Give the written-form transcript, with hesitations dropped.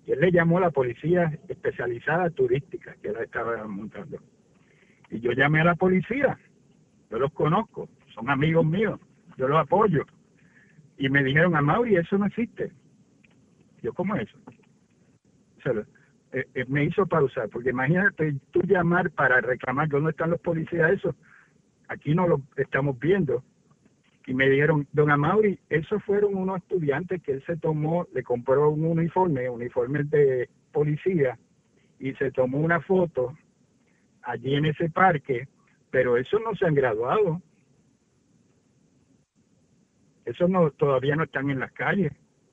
Y él le llamó a la policía especializada turística que él estaba montando. Y yo llamé a la policía, yo los conozco, son amigos míos, yo los apoyo. Y me dijeron, Amaury, eso no existe. Yo, ¿cómo es eso? O sea, me hizo pausar, porque imagínate tú llamar para reclamar dónde están los policías, eso, aquí no lo estamos viendo. Y me dijeron, don Amaury, esos fueron unos estudiantes que él se tomó, le compró un uniforme de policía, y se tomó una foto allí en ese parque, pero esos no se han graduado. Esos no, todavía no están en las calles.